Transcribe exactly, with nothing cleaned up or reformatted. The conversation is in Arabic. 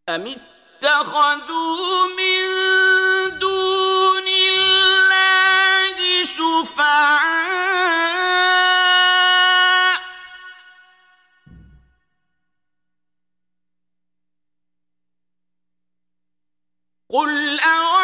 أم اتخذوا من دون الله شفعاء قل أو